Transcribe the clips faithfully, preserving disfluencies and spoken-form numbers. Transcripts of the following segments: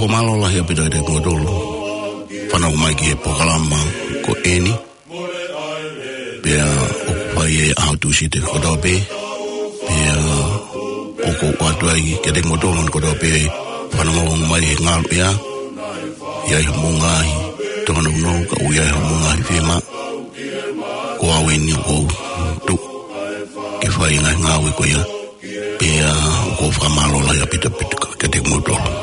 fo malo la hia pita de modolo. Pana o mai ki e pokalama ko eni. Pea o pai e au tu si te kodope. Pea o ko watu ai ke te modolo ko dope. Pana mo mai e ngal pea. Ia i mo ngai. Tona no ka u ia mo ngai fema. Ko aweni ko tu. Ke fai ngai ngawe ko ia. Pea ko fa malo la hia pita pita ke te modolo.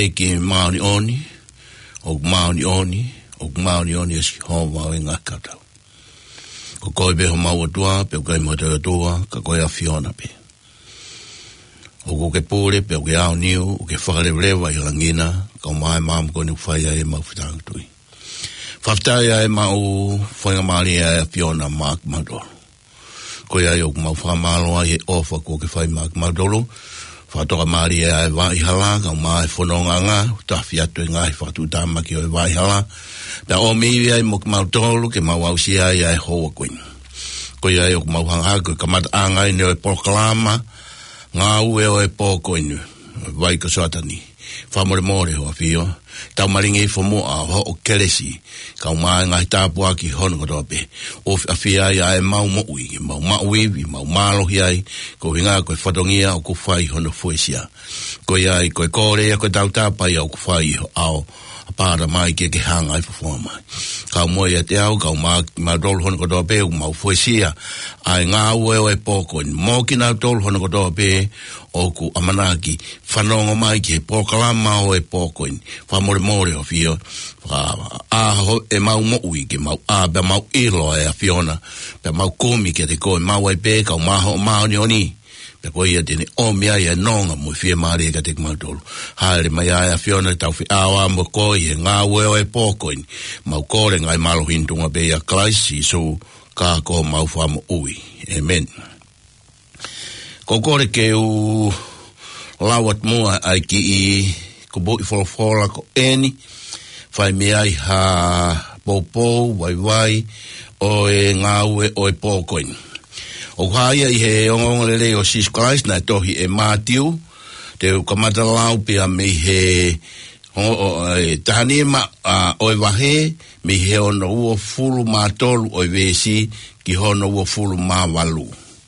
e ki maoni oni, o maoni oni, o maoni oni e si hova o ngā katau. Ko koe beho maua tua, pe o kai motea tua, ka koe a Fiona pe. O ko ke pōre, pe o ke ao niu, o ke whakarewrewa i langina, ka o mai maam ko ni whai ai e mau whitang tui. Whaftai ai mau whainga maari ai a Fiona Mark Madolo. Koe ai o mau whamalo ai e ofa ko ke whai Mark Madolo, whatoka maari ai wai hala, ka o mai whanonga ngā, tawhi atu i ngai whatu tāmaki o wai hala, pia o miwi ai mo ke mau tolu, ke mau ausi ai ai hoa koin. Koe ai o mau hanga koe kamata angai ne o e proklama, ngā ue o e pōko inu, vai ka soatani, whamore more hoa whio, tau maringi i whamu a ho o keresi, ka o mai ngai tāpua ki hono kotoa pe, o a whia ai ai mau moui, mau maui, mau malohi ai, ko winga koe whatongia o ku whai hono fuesia, koe ai koe kore, koe tau tāpai au ku whai au, para mai ke ke hanga i whawha mai. Kau moe e te au, kau ma, ma dolu hono kotoa pe, mau fuesia, ai ngā ue o e pōko, mō ki nā dolu hono kotoa pe, o ku amanaki, whanonga mai ki he pōkalama o e pōko, whamore more o whio, a ho e mau moui ki mau, a be mau ilo e a Fiona, be mau komi ke te koe, mau ai pe, kau maho o maho ni oni, pe koe ia tene o mea ia nonga mo fie maari e ka te kumautolo. Haere mai ai a Fiona tau fi awa mo koe e ngā weo e pōkoin. Mau kore ngai malo hintunga pe ia klaisi so ka ko mau whamo ui. Amen. Ko kore ke u lawat mua ai ki i ko bo i wholofola ko eni. Whai mea i ha popo, wai wai o e ngā ue o e pōkoin. O haia i he ongonga lele o Jesus Christ na tohi e Matthew, te ukamata lau pia me he o, o, e, tahanima uh, o e wahe, me he ono ua fulu mātolu o e vesi ki hono ua fulu mā walu.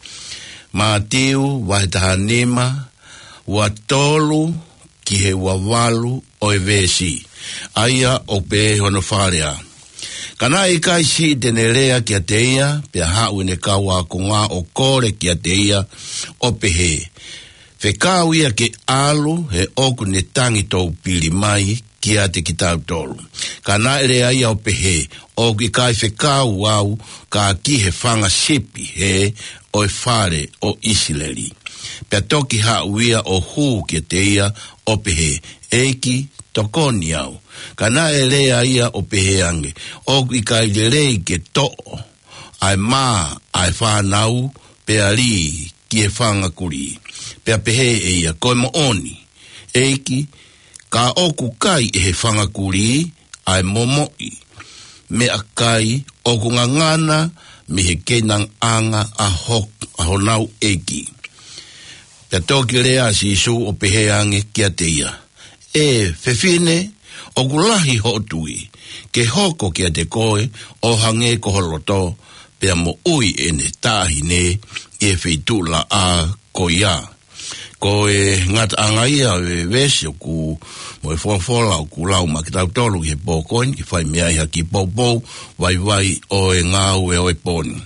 Matthew wahe tahanima ua tolu ki he ua walu o e vesi. Aia o pe hono wharea. Kana i kai si tene rea kia te ia, pia hau ine kaua ko ngā o kore kia te ia, o pehe. Whekau ia ke alu, he oku ne tangi tau pili mai, kia te ki tau tolu. Kana i rea ia o pehe, oku i kai whekau au, ka ki he whanga sipi, he, o e whare o Isileri. Pia toki hau ia o hū kia te ia, o pehe, eiki, tokoni au. Kana e lea ia o peheange. O i kai le rei ke to'o. Ai mā, ai whanau, pea li, ki e whanga kuri. Pea pehe e ia, koe mo oni. Eiki, ka oku kai e he whanga kuri, ai momoi. Me a kai, oku ngangana, me he kenang anga a hok, a honau eiki. Pea toki lea si su o peheange kia te ia. E fefine, o kulahi hotui, ke hoko kia te koe, o hange ko holoto, pea mo ui e ne tahi ne, e feitula a ko ia. Ko e ngata angaia e vesi o ku, mo e whafola o ku lau makitau tolu ki he pōkoin, ki whai mea iha ki pōpō, vai vai o e ngā ue o e pōni.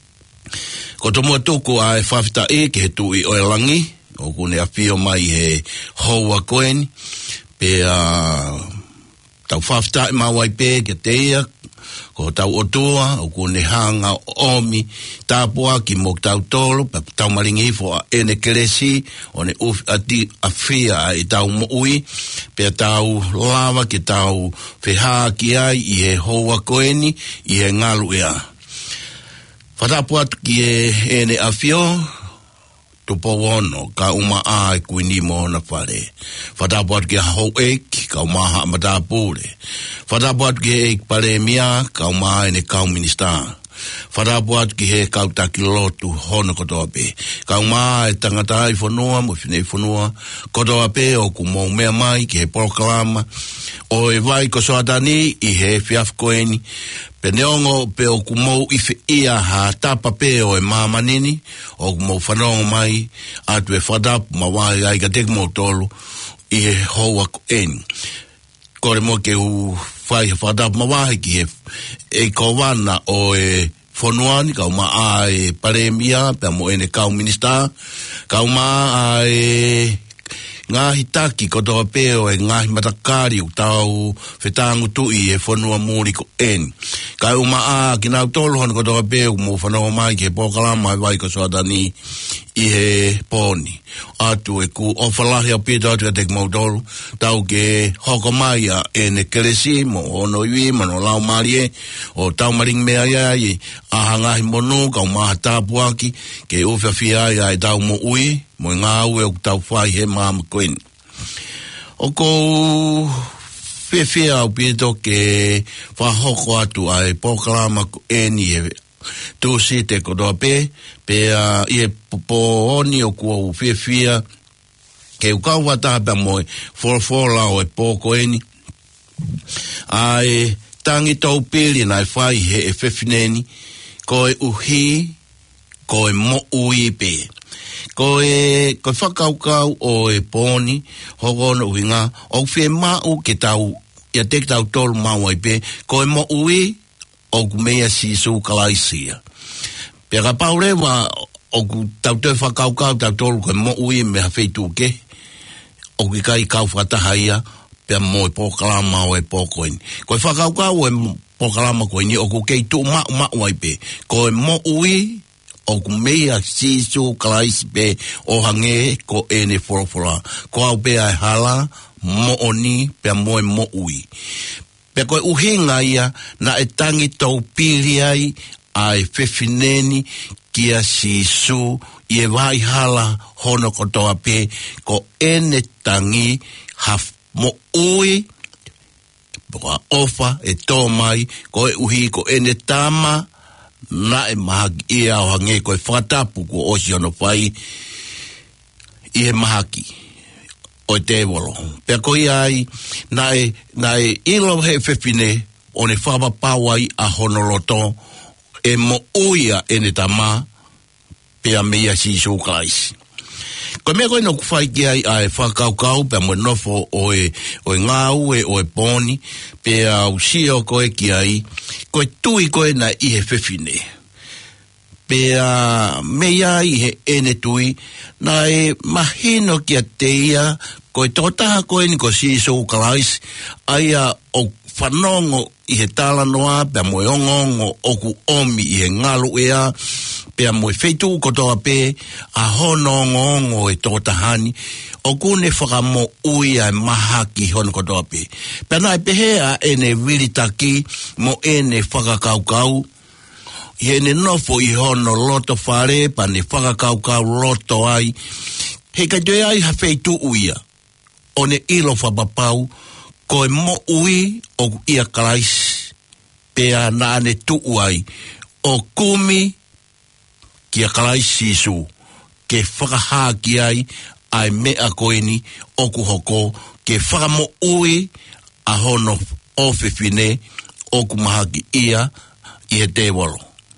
Ko tomua tuku a e whawhita e ki he tui o e langi, o ku ne a whio mai he houa koeni, pea tau whawhita e mawai pē ke te ia, ko tau otua, o ko ne hanga omi, tāpua ki mo tau tolu, pa tau maringi fo a ene keresi, o ne uf ati a whia e tau moui, pea tau lava ke tau wheha ki ai i he hoa koeni, i he ngalu ea. Whatapua ki e ene a whio, tupo wono, ka uma a e kuini mo na whare. Whatapuat ki a hou eik, ka umaha amatapure. Whatapuat ki e eik pare mia, ka umaha ene kau minista. Whatapuat ki he kau taki lotu hono kotoa pe. Ka umaha e tangata i whanua, mo whine i whanua, kotoa pe o ku mou mea mai ki he proklama, o e vai ko soatani i he whiafkoeni, pe neongo pe o ku mou ife ia ha tapa pe o e māmanini, o ku mou whanongo mai, atu e whadapu ma wai ai ka tek mou tolu, i he hoa ko eni. Kore mo ke u whai whadapu ma wai ki he e kawana o e whanuani, ka uma a e paremia, pe mo ene kau minista, ka uma a e ngahi taki ko toa peo e ngahi matakari u tau whetangu tui e whanua mōri ko eni. Kai uma a ki nau toluhon ko toa peo mo whanau mai ke pōkalama e vai ko soatani i he pōni. Atu e ku ofalahi a pita atu e tek mautolu tau ke hoko mai a e ne keresi mo ono iwi mano lau marie o tau maring mea iai aha ngahi monu kau maha tāpuaki ke uwha fia ia e tau mo ui mo ngā ue o tau whai he māma koeni. O kou whiawhia au pito ke whahoko atu ai pōkalama ko eni e tūsi te kodoa pē, pē uh, i e po oni o kua u whiawhia ke ukau wataha pia moe whorwhora o e pōko eni. Ai tangi tau pili nai whai he e whiwhineni ko e uhi, ko e mo ui pē. Ko e, ko e whakaukau o e pōni, hokono uhinga, o whi mau ke tau, ia tek tau tolu mau ai pē, ko e mo ui, o ku mea sisu kalaisia. Pea ka paurewa, o ku tau te whakaukau, tau tolu ko e mo ui mea wheitu ke, o ki kai kau whatahaia, pea mo e pōkalama o e pōkoini. Ko e whakaukau o e pōkalama koini, o ku kei tu mau mau ai pē, ko e mo ui, o ku mea sisu kalaisi pe o hange ko ene forofora. Ko au pe ai hala, mo oni, pe mo e mo ui. Pe koe uhinga ia na e tangi tau pili ai ai whiwhineni kia sisu i e vai hala hono kotoa pe ko ene tangi haf mo ui poa ofa e tō mai ko e uhi ko ene tama na e mahaki ia o hange koe whatapu ko osi ono whai i he mahaki o te wolo. Pea koi ai na e, na e ilo he whiwhine o ne whapapawai a honoloto e mo uia e ne tama pea mea si sūkalaisi. Ko mea koe no kuwhai ki ai a e whakaukau pea mo nofo o e, o e ngāu e o e pōni pea usio koe ki ai koe tui koe na i he whiwhine. Pea mea i he ene tui na e mahino ki a teia koe tōtaha koe ni ko si sūkalaisi aia o whanongo i he tāla noa pea mo e ongongo o ku omi i he ngalu ea pea mo e wheitu kotoa pē a hono ngongo e tōtahani o kune whakamo ui ai maha ki hono kotoa pē. Pea nai pehea ene wiritaki mo ene whakakaukau i ene nofo i hono loto whare pa ne whakakaukau loto ai he kai tue ai ha wheitu uia o ne ilo whapapau ko e mo ui o ia kalaisi pea na ane tuu ai o kumi kia kalaisi su ke whakahaki ai ai mea koeni o kuhoko ke whakamo ui a hono o whiwhine o kumahaki ia i he te walo.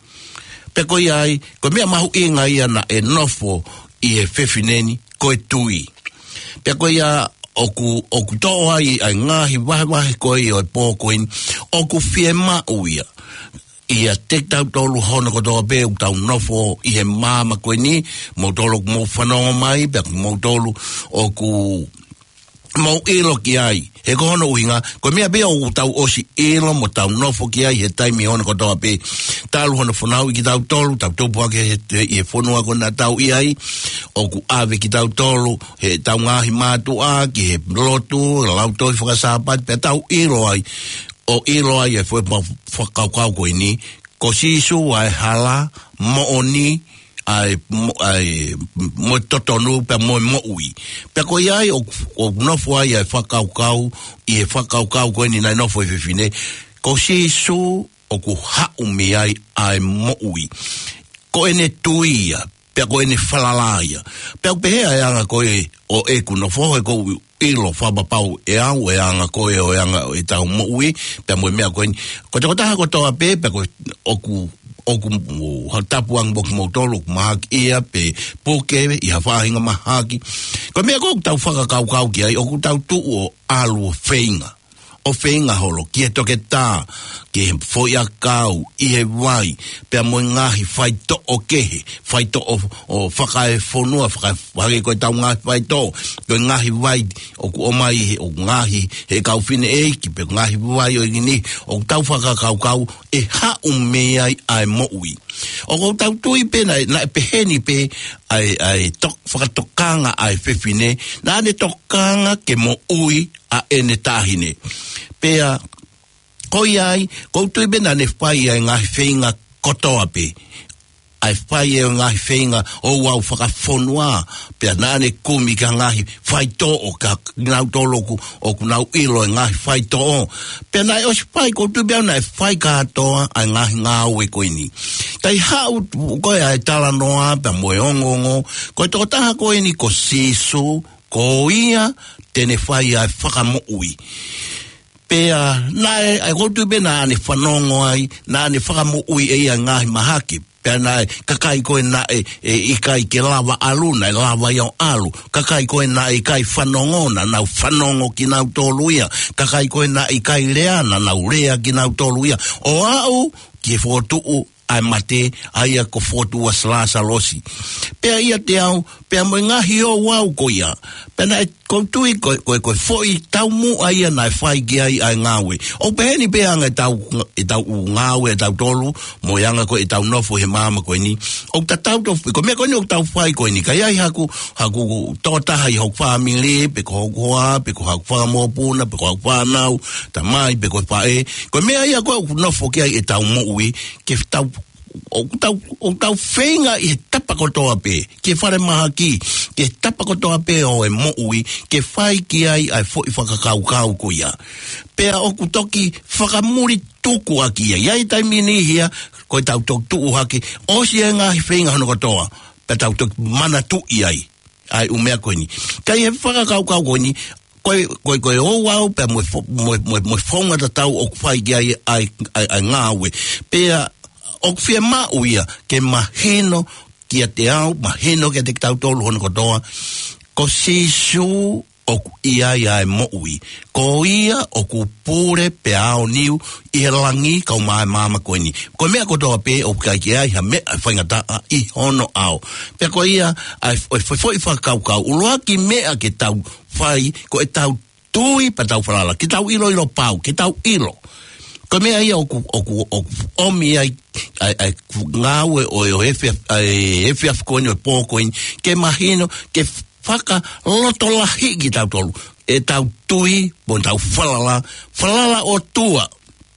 Pe koi ai, ko mea mahu inga ia na e nofo i he whiwhineni koe tui. Pe koi a oku oku toa ai ai ngahi wahe wahe koe o e pōkoini oku whie ma uia ia tek tau tolu hono ko toa pē u tau nofo i he māma koe ni mo tolu mo whanonga mai pe mo tolu oku mo ilo ki ai he ko hono uhinga ko mea bea o tau osi ilo mo tau nofo ki ai he taimi hono ko toa pē talu hono whanau i ki tau tolu tau tupu ake he i he whanua ko na tau i ai oku ave ki tau tolu he tau ngahi mātu a ki he lotu lau toi whakasapat pe tau ilo ai o ilo ai e fwe whakaukau koe ni ko sisu ai hala mo oni ai ai mo totonu pe mo mo ui pe ko ai o o nofo ai e whakaukau i e whakaukau koe ni nai nofo i whiwhine ko sisu o ku hau mi ai ai mo ui ko ene tuia pe ko ene whalalaia pe o pehea e anga koe o e ku nofo e ko ilo whabapau e au e anga koe o e anga e tau mo ui pe mo mea koe ko te kotaha ko toa pe pe ko o ku o ku tapu ang boku mautolo ku mahaki ia pe poke i hawhahinga mahaki ko mea ko tau whakakau kau ki ai o ku tau tu o alu whainga o whenga holo, ki he toke tā, ki he foi a kau, i he wai, pia mo ngahi whai to o kehe, whai to o, o whakae whonua, whakae koe tau ngahi whai to, koe ngahi wai, o ku omai, o ngahi, he kau whine eiki, pe ngahi wai o ingini, o tau whakakau kau, e ha umea ai mo ui. O ko tau tui pe na, na pe heni pe, ai, ai, tok, whakatokanga ai whewhine, na ane tokanga ke mo ui a ene tāhine. Pea, koi ai, kou tui pe na ne whai ai ngahi whenga kotoa pe. Ai whai ai ngahi whenga o wau whakawhonua. Pea nane kumi ka ngahi whai to o ka ngau toloku o ku nau ilo e ngahi whai to o. Pea nai osi whai kou tui pe au nai whai katoa ai ngahi ngau e koe ni. Tai hau koe ai tala noa pea moe ongongo. Koe toko taha koe ni ko sisu, ko ia, tene whai ai whakamo ui. Pea, nae, ai kotu pe na ane whanongo ai, na ane whakamo ui e ia ngahi mahaki. Pea nae, kakai koe na e, e ikai ke lava aluna, e lava iau alu. Kakai koe na e kai whanongona, nau whanongo ki nau toluia. Kakai koe na e kai leana, nau rea ki nau toluia. O au, ki e whotuu, ai mate, ai a ko whotua slasa losi. Pea ia te au, pea mo ngahi o wau ko ia. Pea na e koutui koe koe koe foi tau mu ai ana e whai ki ai ai ngawe. O peheni pea anga e tau, e tau ngawe, e tau tolu, mo ianga koe e tau nofo he mama koe ni. O ta tau tofu, ko mea koe ni o tau whai koe ni. Kai ai haku, haku totaha i hau whamile, pe ko hau hoa, pe ko hau whamopuna, pe ko hau whanau, ta mai, pe ko whae. Koe mea ia koe nofo ki ai e tau moui, ke tau o tau o tau whenga i he tapa kotoa pe, ke whare maha ki, ke tapa kotoa pe o e moui, ke whai ki ai ai fo i whakakau kau ko ia. Pea o ku toki whakamuri tuku aki ia, iai taimini hia, koe tau tok tuu haki, o si e ngahi whenga hono kotoa, pe tau tok mana tu iai, ai umea koe ni. Kai he whakakau kau koe ni, koe koe koe o wau, pe mo mo mo mo whonga ta tau o whai ki ai ai ai ngawe. Pea o fia ma uia ke mahino ki a te au, mahino ki a te tau tolu hono kotoa, ko sisu o ia ia e mo ui. Ko ia o ku pure pe ao niu i he langi kau mai mama koe ni. Ko mea kotoa pe o kai ki ai ha mea whaingata i hono ao. Pea ko ia ai foi foi whakau kau. Uloa ki mea ke tau whai ko e tau tui pa tau whalala. Ki tau ilo ilo pau, ki tau ilo. Ko mea ia o ku omi ai ai ai ngawe o o efe ai efe afkoni o pokoin ke mahino ke whaka loto lahi ki tau tolu e tau tui bon tau whalala whalala o tua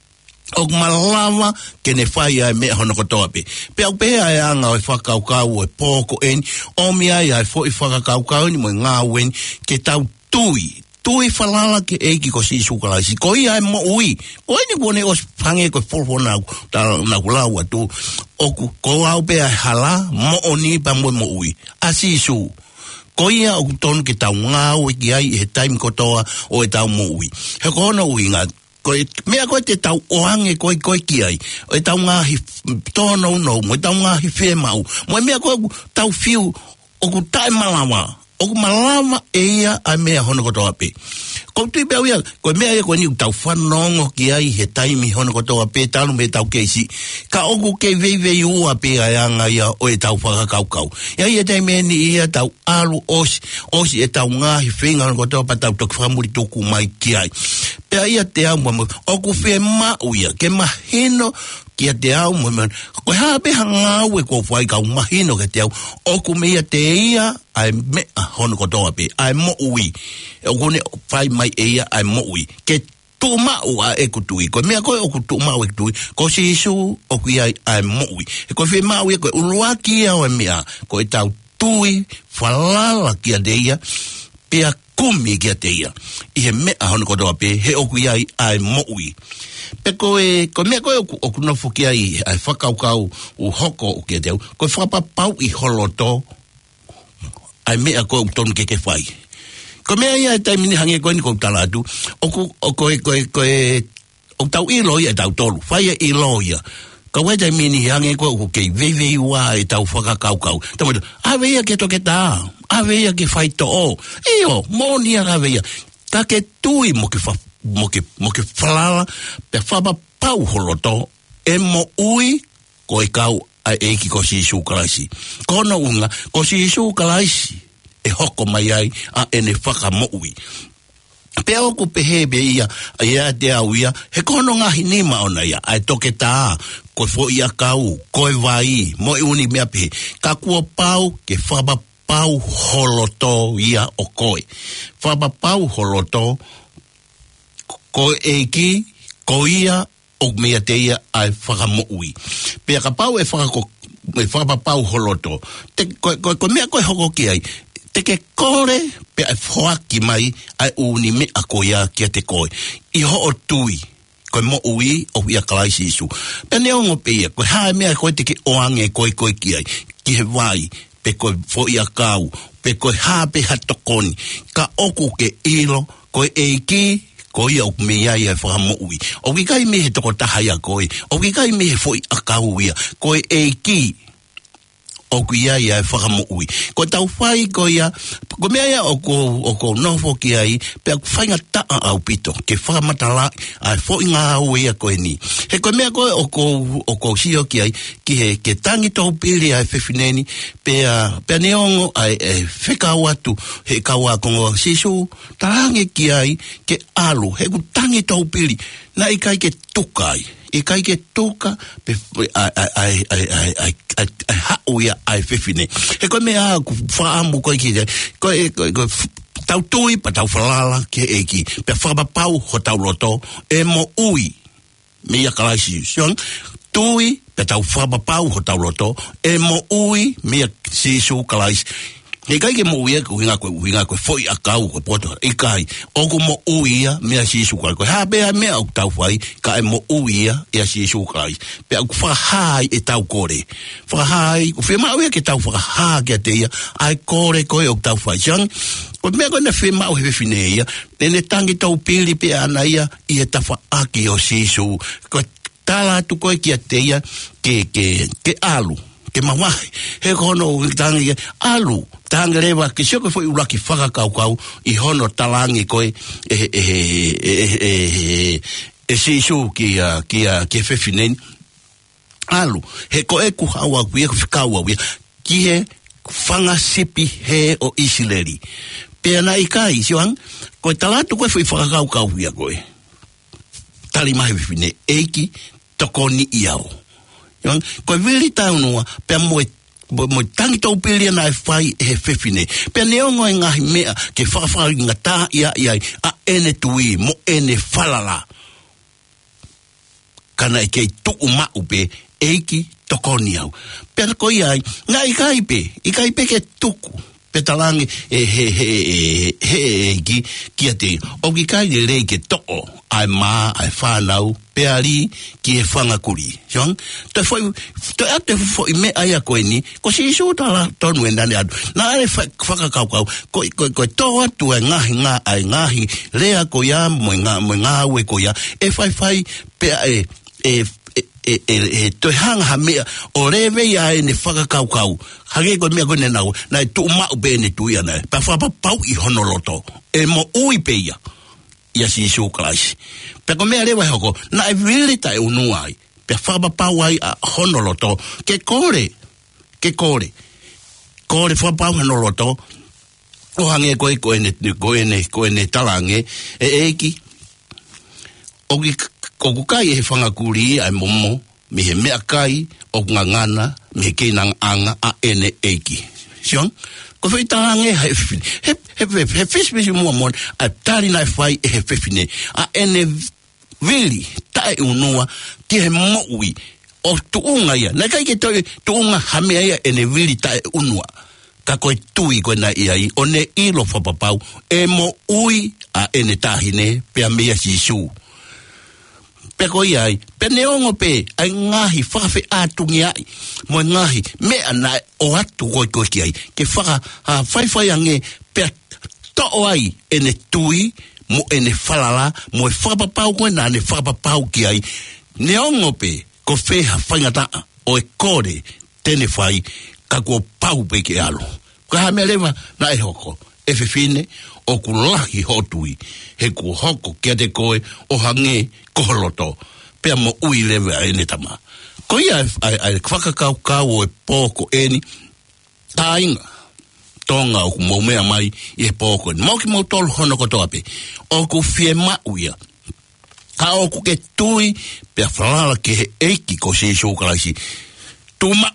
o malama ke ne whai ai mea hono kotoa pe pe au pe ai anga o whakau kau o poko en omi ai ai fo i whakakau kau ni mo ngawen ke tau tui tui whalala ke eiki ko si sukalai si ko ia e mo ui o eni pone os whange ko folfo na na kulau atu o ko au pe ai hala mo oni pa mo mo ui a si su ko ia o ton ke tau ngau ki ai he time kotoa o e tau mo ui he kono ui nga ko mea ko te tau ohange ko ko ki ai o e tau ngahi tono no mo tau ngahi fe mau mo mea ko tau fiu o ku tai malawa o malama e ia a mea hono kotoa pe. Ko tui pe au ia, ko mea ia ko ni tau whanongo ki ai he taimi hono kotoa pe, tanu me tau keisi. Ka oku ke vei vei ua pe ai anga ia o e tau whakakau kau. Ia ia taime ni ia tau alu osi, osi e tau ngahi whenga hono kotoa pa tau toki whamuri tuku mai ki ai. Pea ia te au mamu, oku whe mau ia, ke mahino ki a te au mamu, ko haa peha ngau e ko whai kau mahino ke te au, oku me ia te ia, ai mea hono kotoa pe, ai mo ui. O kone whai mai e ia, ai mo ui. Ke tu mau a e kutui. Ko mea koe o kutu mau e kutui. Ko si isu o kui ai, ai mo ui. E koe whi mau ia koe urua ki au e mea. Ko e tau tui, whalala ki a te ia, pea kumi ki a te ia. I he mea hono kotoa pe, he o kui ai, ai mo ui. Pe koe, ko mea koe o kunofo ki ai, ai whakaukau u hoko o ki a te au. Koe whapapau i holoto, ai mea koe u tonu ke ke whai. Ko mea ia e taimini hange koe ni kou talatu, o koe, koe, koe, o tau ilo ia e tau tolu, whai e ilo ia. Ka wai taimini hange koe o kei vei ua e tau whakakaukau. Tamoto, awe ia ke toke tā, awe ia ke whai to o. Io, mōnia awe ia. Ta ke tui mo ke wha, mo ke mo ke falala pe faba pau holoto e mo ui ko e kau a e ki ko si su kalaisi kono unga ko si su kalaisi e hoko mai ai a ene whaka mo ui pe o ku pehe be ia ia te au ia he kono ngā hinima ona ia ai toke tā ko fo ia kau ko e vai mo e uni mea pehe ka kua pau ke faba pau holoto ia o koe faba pau holoto ko e ki ko ia o mea te ia ai whaka mo ui pe ka pau e whaka ko e faba pau holoto te ko ko, ko mea ko hoko ki ai te ke kore pe ai whoaki mai ai uni me a koia kia te koe. I ho o tui, koe mo ui o ia kalaisi isu. Pe ne ongo pe ia, koe hae mea koe te ke oange koe koe ki ai, ki he vai, pe koe fo ia kau, pe koe hape hatokoni, ka oku ke ilo, koe eiki, koe ia o mea ia e whakamo ui. O ki kai me he toko taha ia koe, o ki kai me he fo ia kau ia, koe eiki, o ku ia ia e whakamo ui. Ko tau whai ko ia, ko mea ia o ko, o ko nofo ki ai, pe aku whainga taa au pito, ke whakamatala, ai fo inga au ia koe ni. He ko mea koe o ko, o ko sio ki ai, ki he, ke tangi tau pili ai whewhineni, pe a, pe neongo ai e whekau atu, he kaua kongo sisu, tarange ki ai, ke alu, he ku tangi tau pili, na ikai ke tukai. I kai ke toka pe ai ai ai ai ai ai ha oia ai fefine e ko me a ku faamu ko ki ko ko tau tui pa tau falala ke eki pe faba pau ho tau loto e mo ui me ya kalaisi sion tui pe tau faba pau ho tau loto e mo ui me si su kalaisi e kai ke mo ui ko hinga ko hinga ko foi a kau ko poto e kai o ko mo ui me si su ko ha be me o tau fai ka e mo ui e si su kai pe ku fa hai e tau kore fa hai ku fe ma ui ke tau fa ha ke te ia ai kore ko o tau fai jang ko me ko na fe ma o he fine ia ne tangi tau pili pe ana ia i e ta fa aki o si su ko tala tu ko ki te ia ke ke ke alu ke mawai he kono tangi alu tanga rewa ke sio ko foi ulaki whaka kau kau i hono talangi koe e e e e e si su ki a ki a ki fefinen alu he ko e ku hawa ku e kau wa ki he whanga sipi he o isileri pe ana i kai sioang ko talatu ko foi whaka kau kau ia koe tali mai fefine eiki tokoni iao yoang ko veli taunua pe mo mo tangi tau pili na fai e fefine pe neongo e ngahi mea ke whakawhaka inga tā ia ia a ene tui mo ene falala kana e kei tuku mau pe eiki tokoni au pe ko iai nga i kai pe i kai pe ke tuku pe talangi e he he he eiki kia te o ki kai de rei ke to'o ai maa ai whanau pe ali ki e whanga kuri siong te foi te ate foi me ai a koe ni ko si isu tala tonu e nane adu na e whakakau kau ko ko tō atu e ngahi ngā ai ngahi rea ko ia mo ngā mo ngā ue ko ia e whai whai pe e e e e e to hanga mea o reve ia e ne whakakau kau hage ko mea ko ne nau na e tu mau be ne tu ia na pa whapa pau i honoloto e mo ui pe ia ia si isu kalaisi pe ko mea rewa hoko na e vili ta e unuai pe whapa pau ai a honoloto ke kore ke kore kore whapa pau honoloto o hange koe koe ne koe ne koe ne talange e eiki o ki ko kukai e whangakuri ai momo mi he mea kai o ngangana mi he keinang anga a ene eiki siong ko whai talange he fefine he he he fespesi mua mon a tari nai whai e he fefine a ene vili tae unua ki he moui o tuunga ia na kai ke toi tuunga hamea ia ene vili tae unua ka koe tui koe na iai o ne ilo whapapau e mo ui a ene tahine pea mea sisu pe ko iai pe neongo pe ai ngahi whakawhi ātungi ai mo ngahi mea na o atu koi koi ki ai ke whaka ha whaiwhai ange pe to'o ai ene tui mo ene whalala mo e whakapapau koe na ne whakapapau ki ai neongo pe ko wheha whaingata o e kore tene whai ka kua pau pe ke alo ka ha mea lewa na e hoko e fefine o ku lahi hotui he ku hoko kia te koe o hange koholoto pea mo ui lewe a ene tama ko ia ai whakakau kau e pōko eni tainga tonga o ku maumea mai i he pōko eni mau ki mau tolu hono kotoa pe o ku fie mauia ka o ku ke tui pea whalala ke he eiki ko se shokalaisi tuma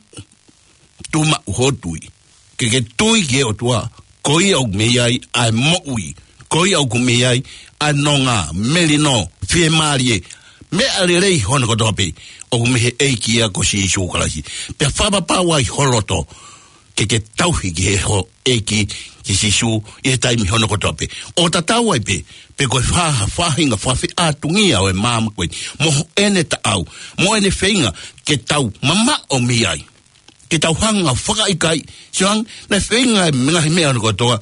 tuma uhotui ke ke tui ke o tua koi au meiai ai moui koi au meiai ai nonga melino fie marie me alirei hono ko tope o me he eiki a ko si shokalasi pe faba pa wai holoto ke ke tauhi ke ho eiki ki si shu e tai mi hono ko tope o tatau ai pe pe ko fa fa hinga fa fi atungia o e mam ko mo ene ta au mo ene feinga ke tau mama o meiai ke tau hanga whaka ikai siang na whenga minga he mea ko toa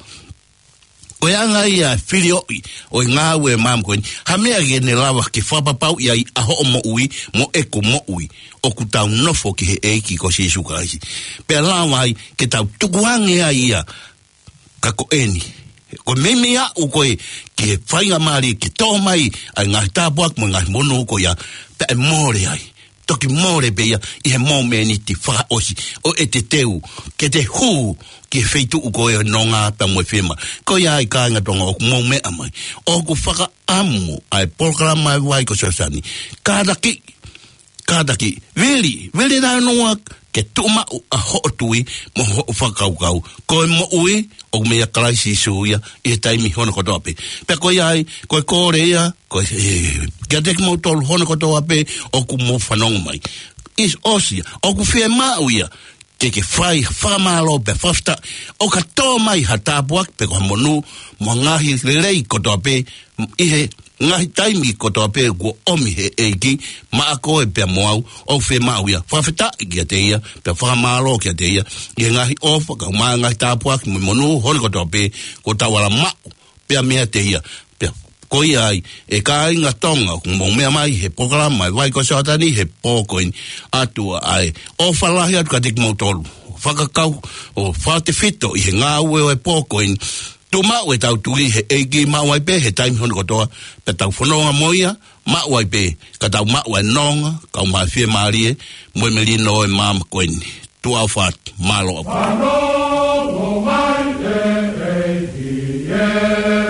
o anga ia whirioi o ngā ue mam koe ha mea ke ne lawa ke whapapau ia i aho o mo ui mo eko mo ui o ku tau nofo ki he eiki ko si sukaisi pe lawa ai ke tau tukuange ai ia ka ko eni ko memea u koe ke whainga maari ke tō mai ai ngā tāpuak mo ngā mono ko ia pe e more ai toki more beia i he momeni ti wha osi o e te teu ke te hu ki he feitu u koe no ngā pa moe whima ko ia i kāinga tonga o ku momea mai o ku whaka amu ai polkarama ai wai ko sasani kādaki kādaki veli veli nā noa ke tuma a hootui mo ho whakaukau ko e mo ui o mea karaisi suia i he taimi hono kotoa pe pe ko iai ko e kore ia ko e kia teki mo tolu hono kotoa pe o ku mo whanonga mai is osia o ku whia mau ia ke ke whai whamalo pe whafta o ka tō mai ha tāpuak pe ko monu mo ngahi lelei kotoa pe i he ngahi taimi kotoa pe ko omi he eiki ma a koe pe moau o whi mau ia whawhita i kia te ia pe whamalo kia te ia i he ngahi ofa ka maa ngahi tāpuak mo monu hone kotoa pe ko tawara mau pe a mea te ia pe ko ia ai e ka inga tonga kung mong mea mai he pokarama mai vai ko satani he pōkoin atua ai o whalahi atu ka teki mau tolu whakakau o whate fito i he ngā ue o e pōkoin tu mau e tau tui he eiki mau ai pe he taimi hono kotoa pe tau whanonga moia mau ai pe ka tau mau ai nonga kau mai whie maarie moe melino e mama koeni tu au what malo apu Whanongo mai e eiki e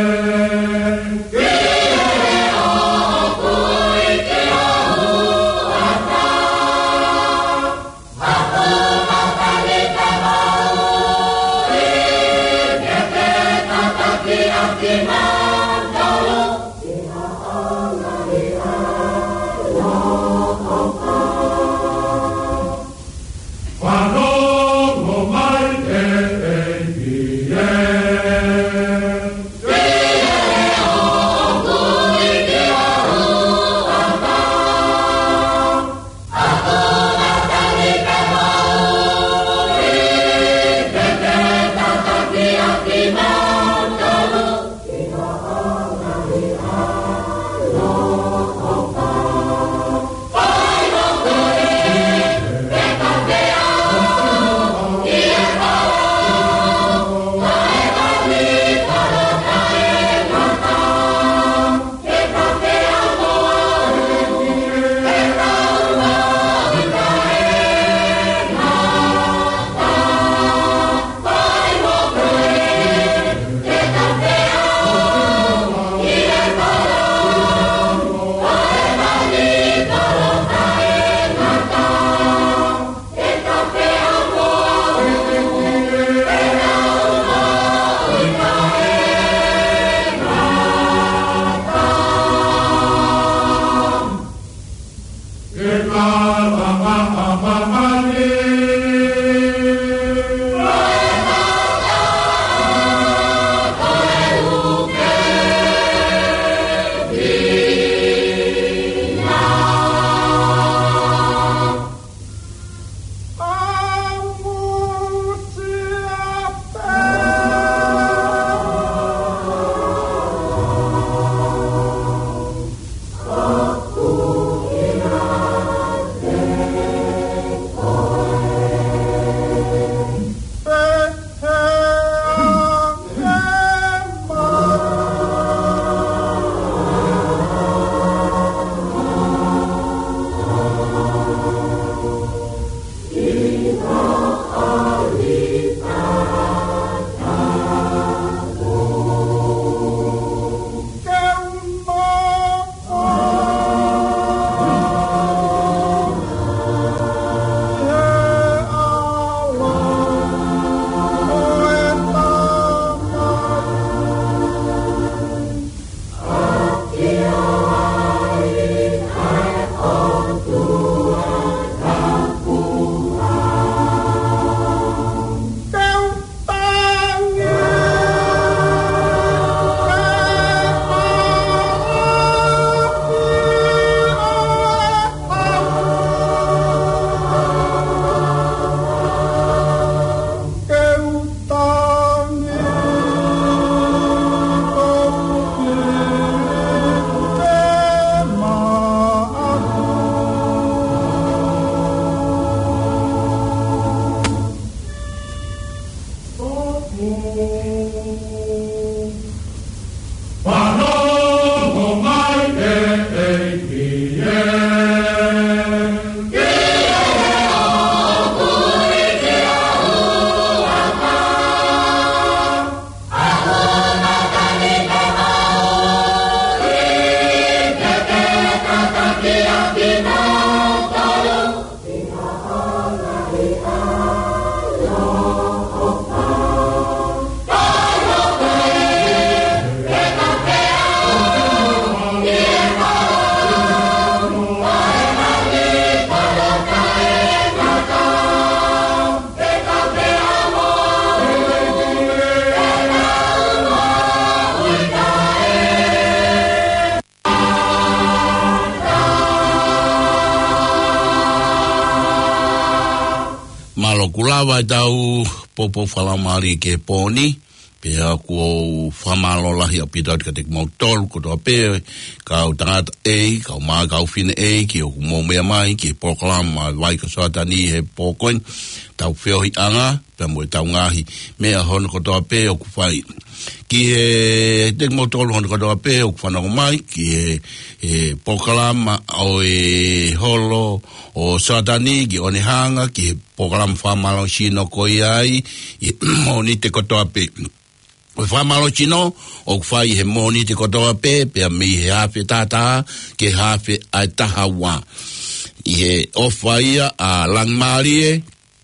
malo kulawa i tau popo whalamari ke poni. Pea kua whamalo lahi a pita ka te mautolu ko toa pēr. Kau tangata e, kau maa kau whine e, ki o kumo mea mai, ki e pokalama wai ka soatani he pōkoin. Tau whiohi anga, pea mo e tau ngahi mea hono ko toa pēr o ku whai. Ki e te mautolu hono ko toa pēr o ku whanako mai, ki e, e pokalama o e holo o soatani, ki o ne hanga, ki e pokalama whamalo sino ko iai, i moni te ko toa pēr. O whamalo chino, o whai he moni te kotoa pē, pēr mi he hawhi tātā, ke hawhi ai taha wā. I he o whaia a langmarie,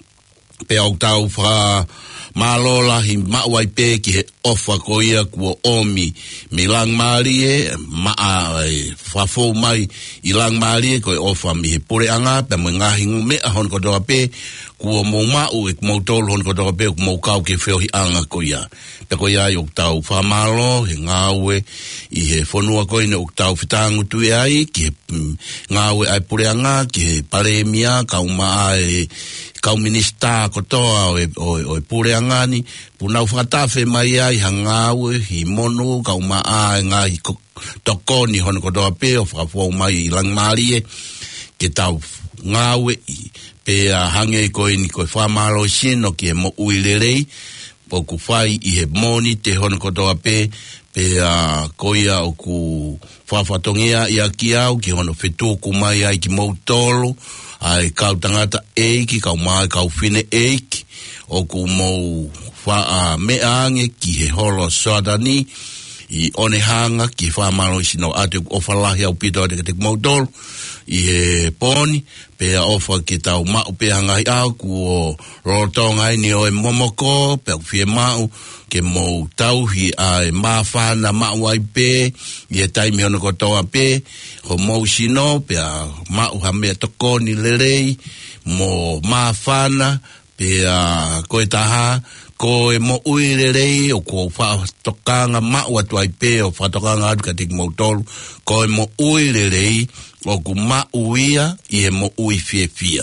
pēr o tau wha malola hi mawai pē ki he ofa ko ia kua omi. Mi langmarie, maa whafo mai i langmarie, ko e ofa mi he pure anga, pēr mo ngahi ngu mea hon kotoa pē, kua mou mau e kumau tolu hon kotoa pē, kumau kau ke whiohi anga ko ia. Te ko ia i o tau whamalo, he ngāwe, i he whanua koe ne o tau whitangu tui ai, ki he mm, ngāwe ai pureanga, ki he paremia, kau maa e, kau minista kotoa o e, o, o e pureanga ni, punau whakatawe mai ai, ha ngāwe, hi mono, kau maa e ngā hi tokoni hono kotoa pē, o whakafua mai i langmarie, ke tau ngāwe, pe a hange koe ni koe whamalo sino, ki he mo uilerei, po ku whai i he moni te hono kotoa pē, pe a uh, koia o ku whawhatongia i a ki au, ki hono whetūku mai ai ki mautolo, ai kau tangata eiki, kau mai kau whine eiki, o ku mou wha a uh, meange ki he holo soatani, i one hanga ki whamalo sino ate o whalahi au pito ate te mautolo, i he poni, pea ofa ki tau mau pea ngai au, ku o rotonga ni o e momoko, pea whie mau, ke mou tauhi a e mawhana mau ai pē, i e taimi ono kotoa pē, ho mou sino, pea mau ha mea tokoni lerei, mo mawhana, pea koe taha, ko e mo uirerei o ko whaatokanga mau atu ai pē o whaatokanga atu ka tiki mautolu, ko e mo uirerei o ku mau ia i e mo ui fie fia.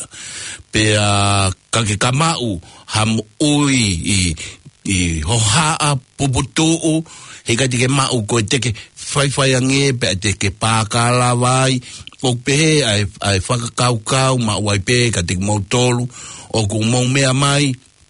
Pea kake ka mau ha mo ui i, i hohaa puputuu, he ka tike mau ko e teke whaiwhaiange pe a teke pākala vai, o pehe ai, ai whakakaukau mau ai pē ka tiki mautolu, o ku mau mea mai,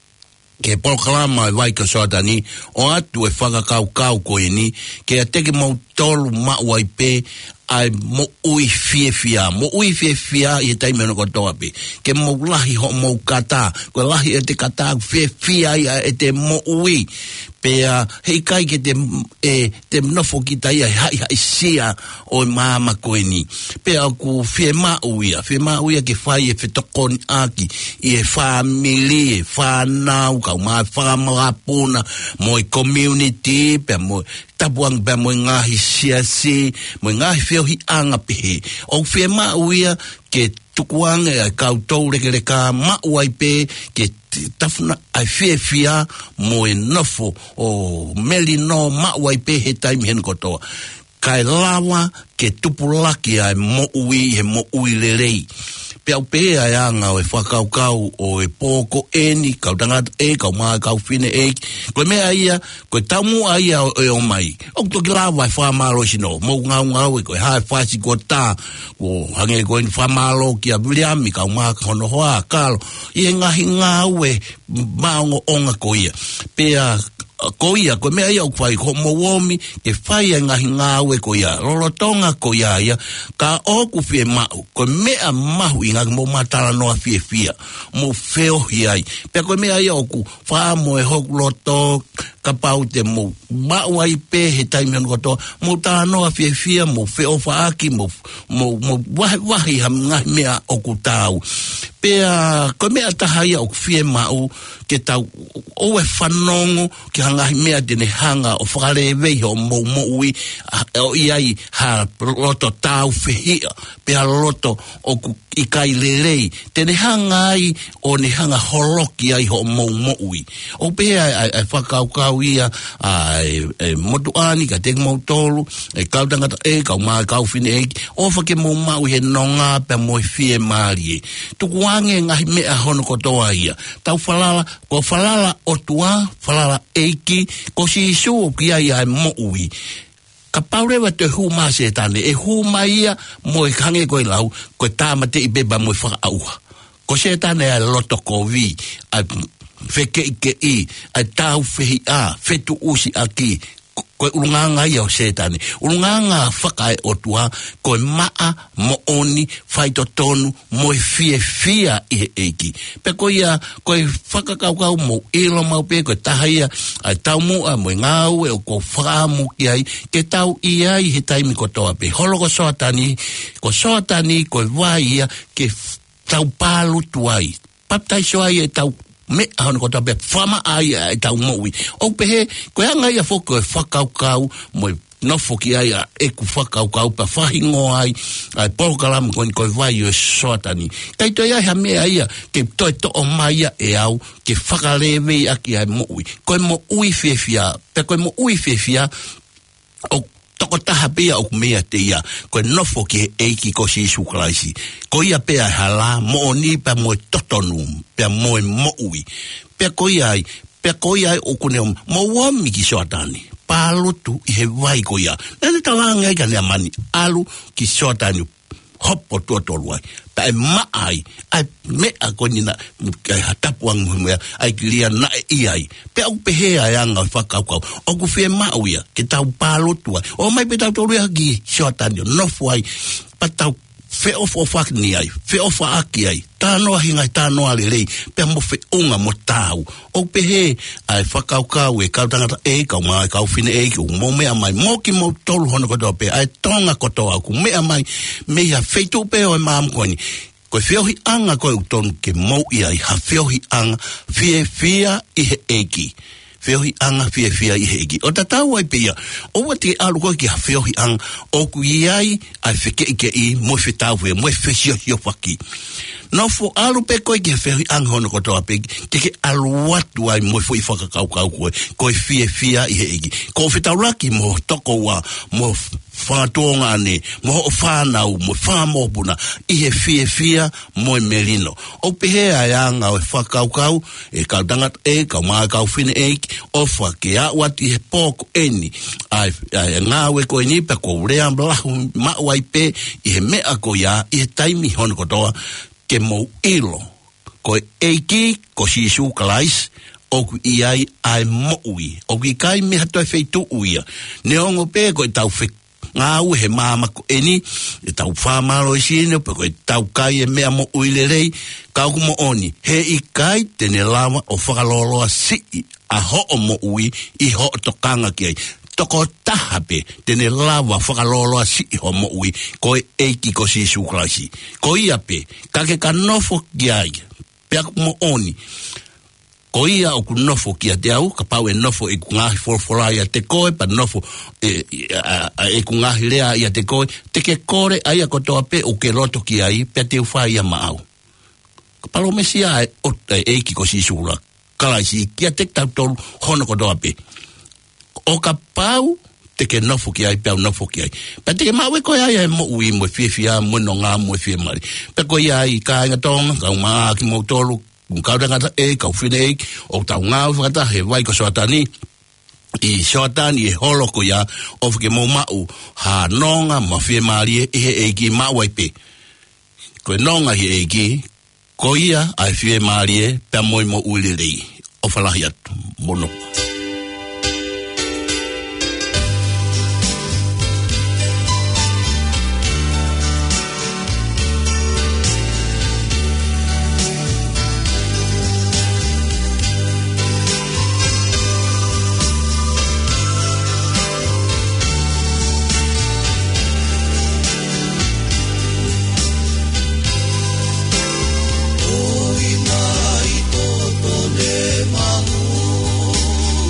ke pokalama vai ka soatani, o atu e whakakaukau koe ni, ke a teke mau tolu mau ai pē, ai mo ui fie fia, mo ui fie fia i e taime no kotoa pe, ke mo lahi ho mo kata, ko lahi e te kata fie fia ia e te mo ui, pe a hei kai ke te, e, te nofo ki tai ai hai hai sia o e maama koe ni, pe a ku fie mau ia, fie mau ia ke whai e whetokoni aki, i e whamili, e whanau, kau maa whamarapuna, mo e community, pe mo tapuang pe mo ngahi siasi, mo ngahi whiohi anga pehe. O whia mau ia ke tukuanga e kau tau reke reka mau ai pe ke tafuna ai whia whia mo e nofo o meli no mau ai pe he taimi hen kotoa. Kai lawa ke tupulaki ai mo ui he mo ui lerei. Pea upea ai anga o e whakaukau o e pōko eni, kau tangata e, kau maa kau whine e, koe mea ia, koe tamu a ia o e o mai. O toki lawa e whamalo sino, mou ngau ngau e koe hae whasi ko tā, ko hange koe ni whamalo ki a Williami, kau maa ka hono hoa, kalo, i e ngahi ngau e maongo onga ko ia. Pea ko ia, koe mea ia o kwai, ko mo womi, ke whai a ngahi ngāwe ko ia, rorotonga ko ia ia, ka oku fie mau, koe mea mahu i ngaki mo matala noa fie fia, mo feo hiai, pea koe mea ia oku, wha mo e hoku loto, ka pau te mo mau ai pe he taimi anu katoa, mo tā noa fie fia, mo feo whaaki, mo, mo, mo wahi wahi ha ngahi mea oku tāu. Pea, koe mea taha ia oku fie mau, ke tau o e whanongo, ke hangahi mea tene hanga o whakarewei o mou moui, o iai ha loto tāu whihia, pea loto o ku i kai lerei, tene hanga ai o ne hanga holoki ai ho mou moui. O pea ai, ai whakaukau tau ia ai e motu ani ka te mo tolu e kau tanga e kau ma kau fine e o fa ke mo ma u he nonga pe mo fie mari tu kuange ngai me a hono ko toa ia tau falala ko falala o tua falala eiki ko si su ki ai ai mo ui ka paurewa te huma se tane e huma ia mo e kange koe lau koe tāmate i beba mo e whakaauha ko se tane a loto ko vi a feke ike i a tau fehi a fetu usi aki koe urunganga ia o se tane urunganga whakae o tua koe maa mo oni whaito tonu mo e fie fia i he eiki pe koe ia koe whakakaukau mo ilo mau pe koe tahaia ai tau mua mo i ngau e o ko whaamu ki ai ke tau ia i he taimi ko toa pe holo ko soatani ko soatani koe wai ia ke tau palu tuai paptai soai e tau me hano ko tabe fama ai ai tau moi o pehe ko anga ia foko e fakau kau mo no foki ai e ku fakau kau pa fahingo ai ai pokalam ko ko vai o sotani kai to ia ha me ai ke to to o mai e au ke fakaleve aki ai moi ko mo ui fefia pe ko mo ui fefia o toko taha pia o mea te ia ko nofo ki eiki ko si suklaisi ko ia pea hala mo ni pa mo totonu pe mo mo ui pe ko ia pe ko ia o kune mo wami ki sotani palo tu i he vai ko ia nene talanga ia le mani alu ki sotani hopo to to luai pa ma ai ai me a ko ni na hatapuang mo ai kilia na iai pe au pe he ai anga fa ka ka o ku fe ma uia ke tau palo tua o mai pe tau to luai gi shotani no foi pa tau fe of of ni ai fe of aki ai ta no hinga ta no ale lei pe mo fe unga mo tau o pe he ai fa ka ka we ka tanga e ka ma ka fine e ku mo me mai mo ki mo tolu hono ko pe ai tonga ko to ku me mai me ya feito pe o mam ko ni ko fiohi anga ko ton ke mo ia i ha fiohi anga fie fia i he eki fiohi anga fie fia i he eki o tatau ai pia o wati alu ko ki ha fiohi anga o ku iai ai feke ike i mo fe tau ve mo fe sio yo faki no fo alu pe ko ki fiohi anga hono ko to pe ke ke alu watu ai mo fo i faka kau kau ko ko fie fia i he eki ko fe tau raki mo toko wa mo fatonga ne mo fanau mo famo buna i he fie fia mo melino o pehe ayanga o fakau e ka danga e ka ma ka fine e o fa ke a wat i he poko eni ai nga we ko ni pe ko rea bla ma wai pe i he me ako ya i he taimi hon ko to ke mo ilo ko eiki ko si su klais o ku i ai ai mo ui o ki kai me hato e feitu uia ne ongo pe ko tau fe nga u he mama ko eni e tau whamaro i sine pe ko e tau kai e mea mo uilerei ka ku mo oni he i kai tene lama o whakaloloa si a ho o mo ui i ho o tokanga ki ai toko tahape tene lava whakaloloa si i ho mo ui ko e eiki ko si suklaisi ko ia pe kake ka nofo ki ai pe aku mo oni ko ia o ku nofo ki a te au, ka pau e nofo e ku ngahi forfora i a te koe, pa nofo e, e ku ngahi lea i a te koe, te ke kore ai a kotoa pe o ke roto ki ai, pe te uwha i a maau. Ka palo mesi a e, e eiki ko si sura, kalaisi ki a te tau tolu hono kotoa pe. O ka pau, te ke nofo ki ai, pe au nofo ki ai. Pe te ke mawe koe ai e mo ui, mo fie fia, mo no ngā, mo fie mari. Pe koe ai, ka inga tonga, ka umaa ki mo tolu, un kau ngata e kau fine e o tau ngau whakata he vai ko soatani i soatani e holo ko ia o whake mo mau ha nonga ma fie maari e he eiki mau ai pe ko e nonga he eiki ko ia ai fie maari e pe moi mo uli rei o whalahi atu mono Oi mai to to ne mahu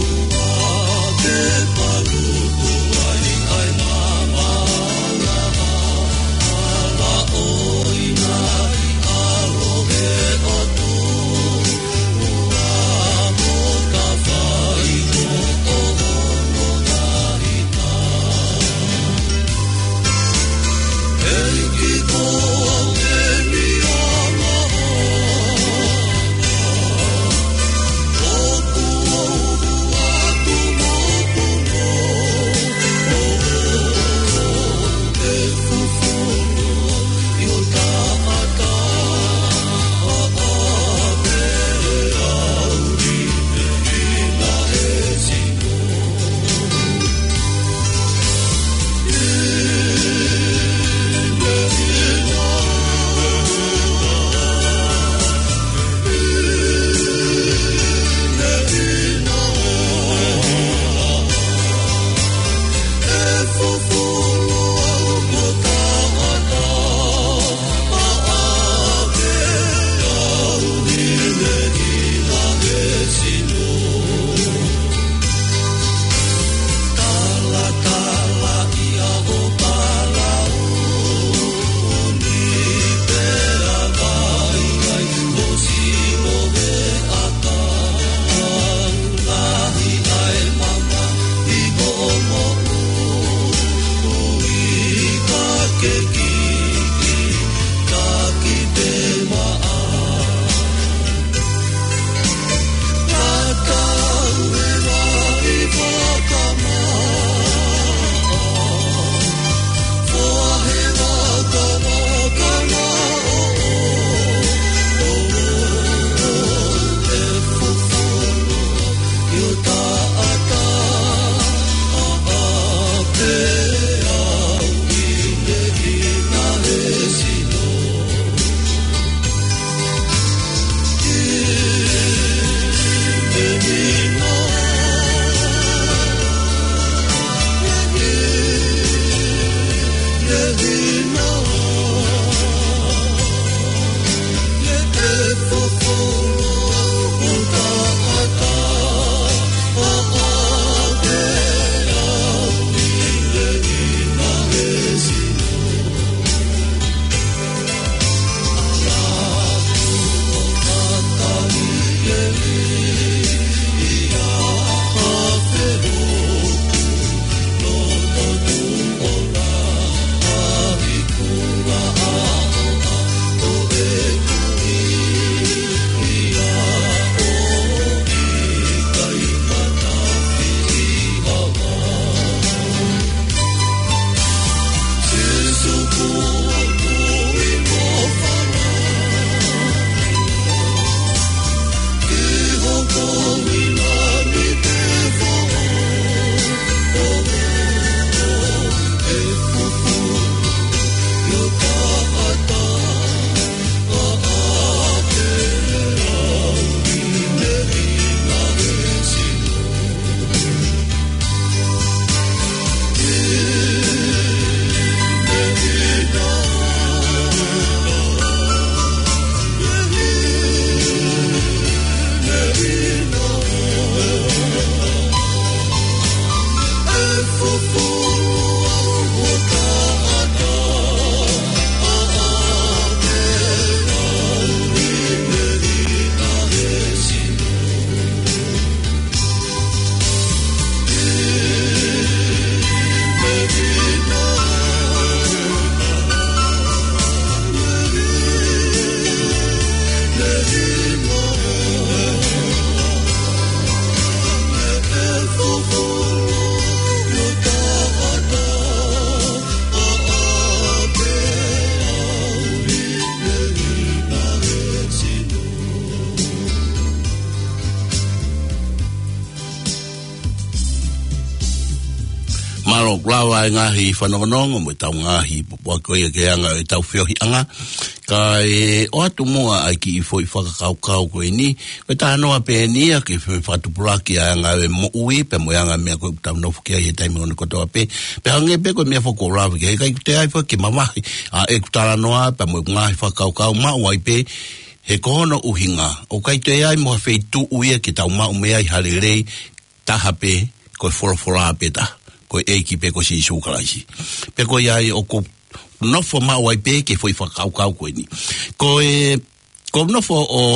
Maro lawa ngahi whanongonongo mo tau ngahi pupua koe ke anga e tau whiohi anga ka e o atu mua ai ki i fo i whakakaukau koe ni koe tā noa pe nia ki whi whatupuraki a anga e mo ui pe mo anga mea koe tau nofu kia i e taimi ngone kotoa pe pe hange pe koe mea whako rawi ke kai te ai whaki mamahi a e kutara noa pe mo ngahi whakaukau ma wai pe he kohono uhinga o kai te ai mo hawhi tu uia ki tau mau mea i harerei taha pe koe whorofora pe ta ko eki pe ko si sukalaisi pe ko ai o ko no fo ma wai pe ke foi fa kau kau ko ni ko e ko no fo o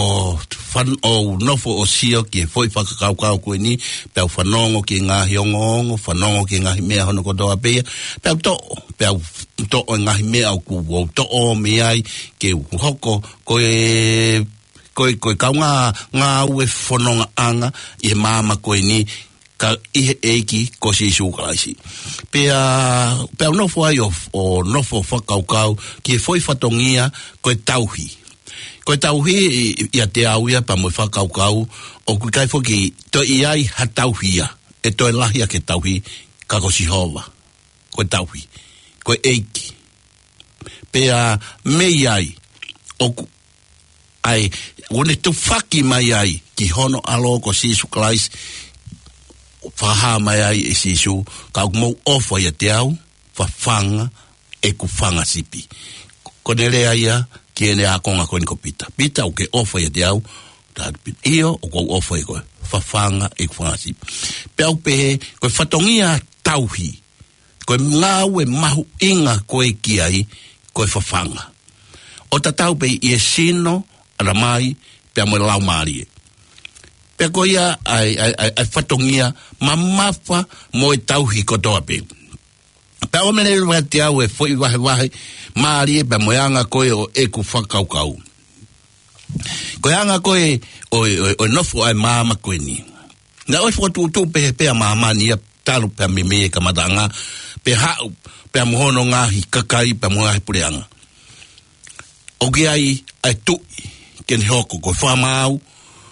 fan o no fo o sio ke foi fa kau kau ko ni pe fa nongo ke nga hiongo fa nongo ke nga me hono ko do pe pe to pe to nga me au ku wo to o me ai ke hoko ko e ko ko ka nga nga u e fononga anga e mama ko ni ka ihe eki ko si sukalaisi pea pea no foi o o no fo whakaukau ki foi whatongia ko tauhi ko tauhi ia te auia pa mo whakaukau o ku kai foki to iai ha tauhia e to lahia ke tauhi ka ko si hova ko tauhi ko eki pea me iai o ai one tu faki mai ai ki hono alo ko si sukalaisi faha mai ai e sisu ka mo ofo ia te au fa fanga e ku fanga sipi konele aia ki ele a konga ko ni pita pita o ke ofo ia te au ta io o ko ofo e ko fa fanga e ku fanga sipi pe au pe ko fatongia tauhi ko ngau e mahu inga ko e ki ai ko fa fanga o ta tau pe e sino ala mai pe mo lau mari pe ko ia ai ai ai fatongia mamafa mo e tauhi ko toa pe pe o mele wa te au e foi wa wa mari pe mo anga ko e o e ku fakau kau ko anga ko e o o no fo ai mama ko ni na o fo tu tu pe pe mama ni talu pe me me ka madanga pe ha pe mo hono nga hi kakai pe mo ai pureanga o ge ai ai tu ken hoko ko fa mau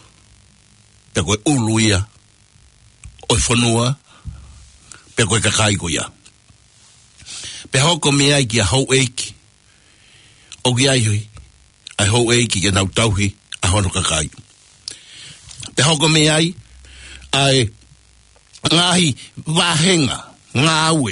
pe koe uluia o whanua pe koe kakai ko ia pe hoko me ai ki a hau eiki o ki ai hui ai hau eiki ke nau tauhi a hono kakai pe hoko me ai ai ngahi wahenga ngawe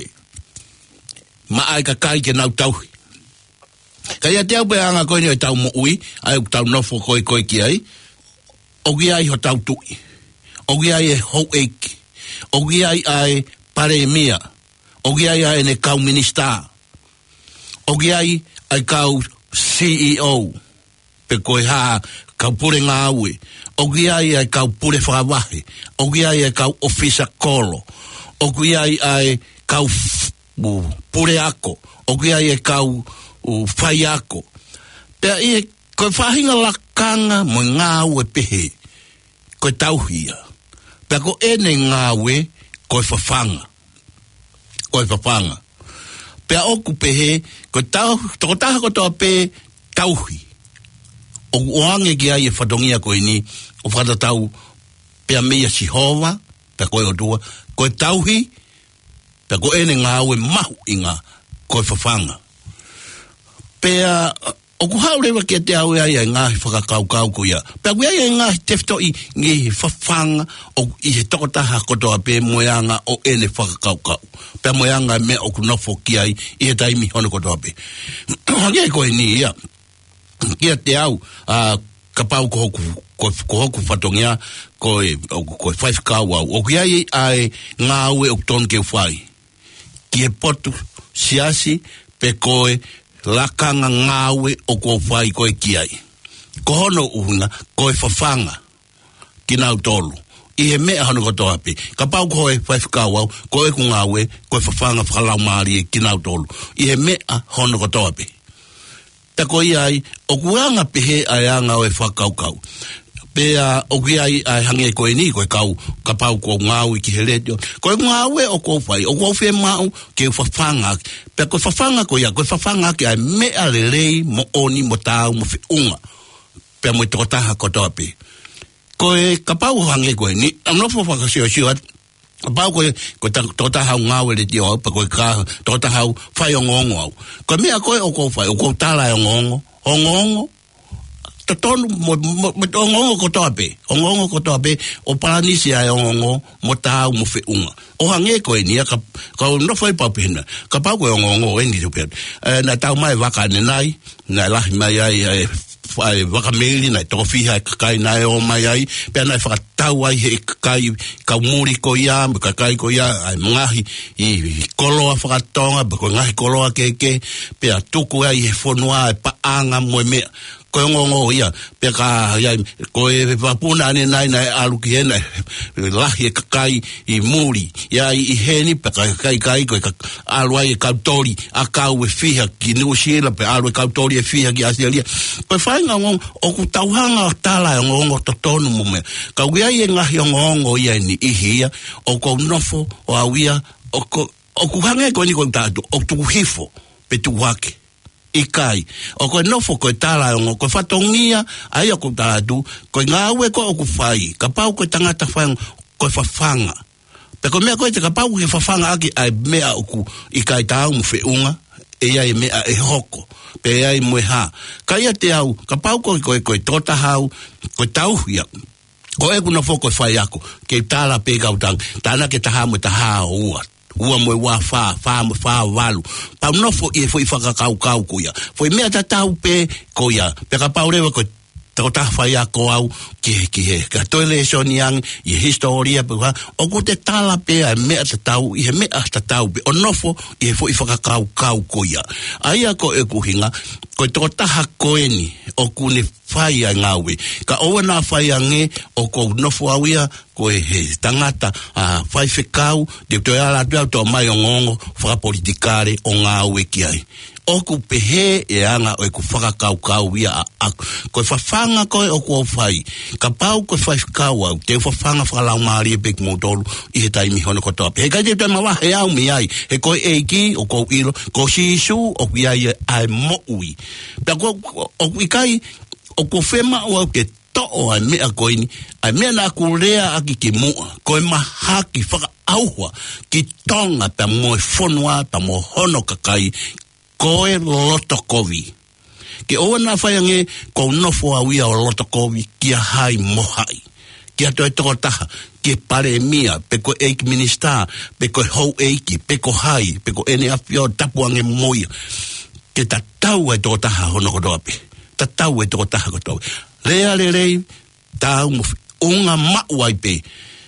ma ai kakai ke nau tauhi ka ia te au pe anga koe ni o tau mo ui ai tau nofo koe koe ki ai ogi ai ho tau tui, ogi ai e hou eiki, ogi ai ai pare mia, ogi ai ai ne kau minista, ogi ai ai kau C E O, pe koe ha kau pure ngā aue, ogi ai ai kau pure whakawahe, ogi ai ai kau ofisa kolo, ogi ai ai kau pure ako, ogi ai ai kau whai ako, pea i koe whahinga lakanga mo ngā ue pehe, koe tauhia. Pea ko ene ngā ue, koe whawhanga. Koe whawhanga. Pea oku pehe, koe tau, toko taha kotoa pe tauhi. O oange ki ai e whatongia koe ni, o whatatau pea mea sihova, pea koe o tua, koe tauhi, pea ko ene ngā ue mahu inga, koe whawhanga. Pea o ku hau rewa kia te au e ai ngāhi whakakaukau ko ia. Pea kui ai ngāhi tefto i ngi whawhanga o i he tokotaha kotoa pe moeanga o ene whakakaukau. Pea moeanga mea o ku nofo ki ai i he taimi hono kotoa pe. Hangi e koe ni ia. Kia te au uh, ka pau ko hoku ko ko ko fatongia ko ko five ka wa o kia ai ngawe o ton ke fai ki potu siasi pe koe lakanga ngawe o ko fai ko kiai ko hono una ko fafanga kina tolu i me hono ko toapi ka pau ko five ka wa ko e ngawe ko fafanga fala mari kina tolu i me hono ko toapi ta ko ai o kuanga pehe ayanga o fakau pea o kia ai hange ko ni ko kau ka pau ko ngau ki heletio ko ngau o ko fai o ko fe mau ke fafanga pe ko fafanga ko ya ko fafanga ke ai me alelei mo oni mo tau mo fe unga pe mo tota ha ko topi ko e ka pau hange ko ni amno fo fa sio sio pau ko ko tota ha ngau le dio pe ko ka tota ha fai ngongo ko me ko o ko fai o ko tala ngongo o ngongo tonu mo mo ongo ko tope ongo ko tope o paranisi ai ongo mo ta mo fe unga o hange ko ni ka ka no foi pa pena ka pa ko ongo ni tu pe na ta mai vaka ni nai na la mai ai ai vaka meli na to fi ha kai na o mai ai pe na fa ta ai kai ka muri ko ya ka kai ko ya ai ngahi i kolo fa tonga ko ngahi kolo ke ke pe tuku ai fonua pa anga mo me ko ngongo ia pe ka ia ko e vapuna ni nai nai aluki ena la he kai i muri ia i heni pe ka kai kai ko alwai ka tori aka we fiha ki no shela pe alwai ka tori e fiha ki asialia ko fa ngongo o ku tauhanga tala ngongo totonu mume ka ia i ngahi ngongo ia ni ihia o ko nofo o awia o ko o ku hange ko ni ko tatu o tu hifo pe tu wake ikai o ko no fo ko tala ngo ko fatongia ai ko tatu ko ngawe ko ku fai ka pau ko tangata fang ko fafanga pe ko me ko te ka pau ke fafanga aki ai me ku ikai ta mu fe unga e ai me e hoko pe ai mo ha ka ia te au ka pau ko ko ko tota hau ko tau ia ko e ku no fo ko fai ako ke tala pe ka utang tana ke ta ha mo ta ha ua ua mo wa fa fa fa walu pa no fo e foi fa ka kau ko ya foi me ta tau pe ko ya pe ka paure ko tota fa ya ko au ke ke ka to le soniang i historia pe o ko te tala pe me ta tau i me ta tau pe o no fo e foi fa ka kau kau ko ya ai ko e ku hinga ko tota ha ko eni o ku ne fai ngawe ka o na fai nge o ko no fo awia ko e tangata a fai fekau de to ala to mai ngongo fra politikare o ngawe ki ai o ku pehe e anga o ku faka kau kau ia ko fa fanga ko o ko fai ka pau ko fai kau te fa fanga fra la mari pe mo tolu i tai mi hono ko to pe ka je te ma he au mi ai e ko e ki o ko ilo ko shisu o ku ai ai mo ui da ko o ku kai o ko fema o ke to o a me a koini a me na kulea aki ki mo ko ma haki faka auwa ki tonga ta mo fonwa ta mo hono kakai ko e loto kovi ke o na fa nge ko no fo a wia o loto kovi ki a hai mo hai ki a to e to ta ke pare mia pe ko e minister pe ko ho e ki pe ko hai pe ko ene a fio tapu nge moia ke ta tau e to ta hono ko dope ta tau e to ta ko to rea le rei tau mo unga mauai pe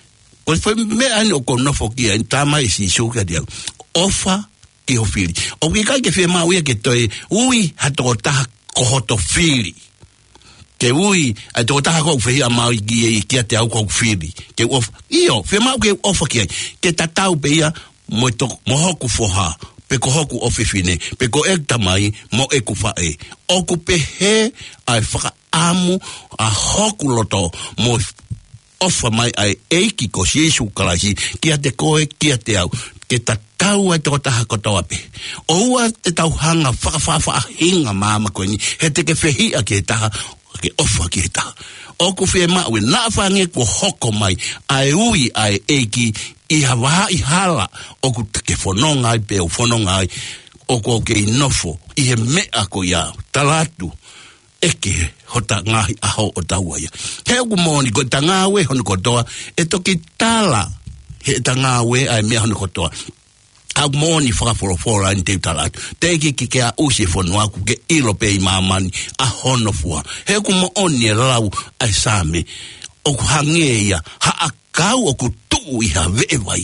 ko foi me ano ko no fo ki en tama e si shuka dia ofa ki o fili o ki kai ke fe ma ui ke toi ui ha to ta ko hoto fili ke ui a to ta ko fe a ma ki ki te au ko fili ke of io fe ma ke ofa ki ke ta tau pe ia mo to mo hoku fo ha pe ko hoku ofifine pe ko ekta mai mo eku fa e okupe he ai fa amu a hoku loto mo ofa mai ai eiki ko Yesu kalaji kia te koe kia te au ke ta tau e te taha kotoa pe o ua te tau hanga whakawhawha hinga mama koe ni he te ke whehia ke taha ke ofa ke taha oku whe maue na whange ko hoko mai ai ui ai eiki i hawa i hala oku ke whanonga ai pe o whanonga ai oku ke inofo i he mea ko ia talatu eke hota ngahi aho o taua ia he oku moni ko ta ngawe hono kotoa e toki tala he ta ngawe ai mea hono kotoa Tau moni whakafora in te utalat. Te ki ki ke a usi whanua ku ke ilo pe i mamani a hono fua. He ku mo oni e lau ai same. O ku hangeia ha a kau o ku tuu i ha vewai.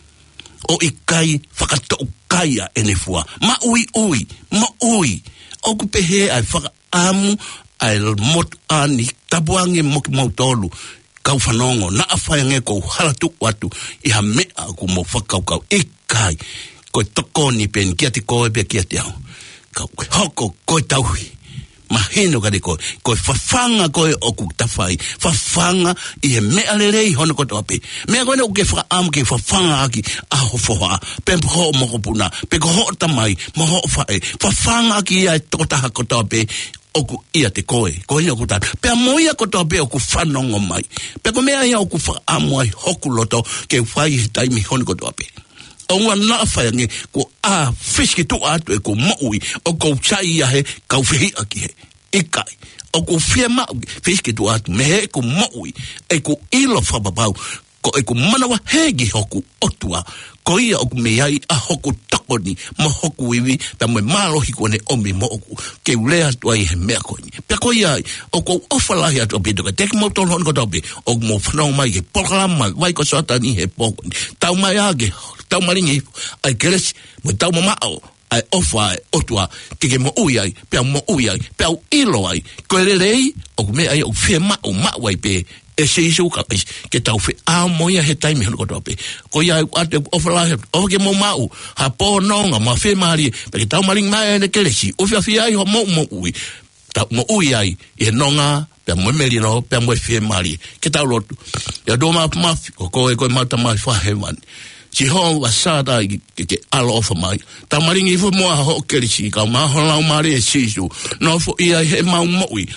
O i kai whakatou kaia ene fua. Ma ui ui, ma ui. O ku pehe ai whaka amu ai motu ani tabuange moki mautolu. Kau whanongo, na awhaiange kou halatu watu i ha mea ku mo whakau kau e kai. Koe tokoni pen kia te koe pe kia te au. Kau koe hoko koe tauhi. Mahino kare koe. Koe whawhanga koe o ku tawhai. Whawhanga i he mea lerei hono koto ape. Mea koe o ke whakaamu ke whawhanga aki aho whoha. Pe ho moko puna. Pe ko ho tamai. Mo ho whae. Whawhanga aki i ai tokotaha koto ape. Oku ia te koe, koe ia kuta. Pea moia kotoa pe oku whanongo mai. Pea ko mea ia oku whaamu ai hoku loto ke whai he taimi honi kotoa pe. O ngā nā whaiange ko a whiski tu atu e ko maui o ko chai ia he kau whihi aki he. Ikai. O ko whia mau whiski tu atu me he ko maui e ko ilo whababau ko e ko manawa hegi hoku otua. Ko ia oku me ai a hoku takoni mo hoku iwi ta mo malohi kone omi mo oku ke ulea tu ai he mea koni. Pea ko ia o ko ofalahi atu api toka teki mo tolo hon ko topi o mo whanau mai ke pokalama wai ko sotani he pokoni. Tau mai age, tau maringi ai keresi mo tau mo mao ai ofa ai otua ke ke mo ui ai, pea mo ui ai, pea u ilo ai. Ko ere rei oku me ai o fie mao mao ai pe e se iso ka ke tau fe a moia he taimi hono koto ape. Ko ia ate ofalahi o ke mo mau ha po nonga ma fe mari pe ke tau maring mai ne kelesi o fia fia ai ho mo mo ui ta mo ui ai e nonga pe mo meri no pe mo fe mari ke tau lotu ya do ma ma ko ko ko mata mai fa heaven si ho wasada ke ke alo of mai ta maring i fo mo ho kelesi ka ma ho la mari e sisu no fo ia he mau mo ui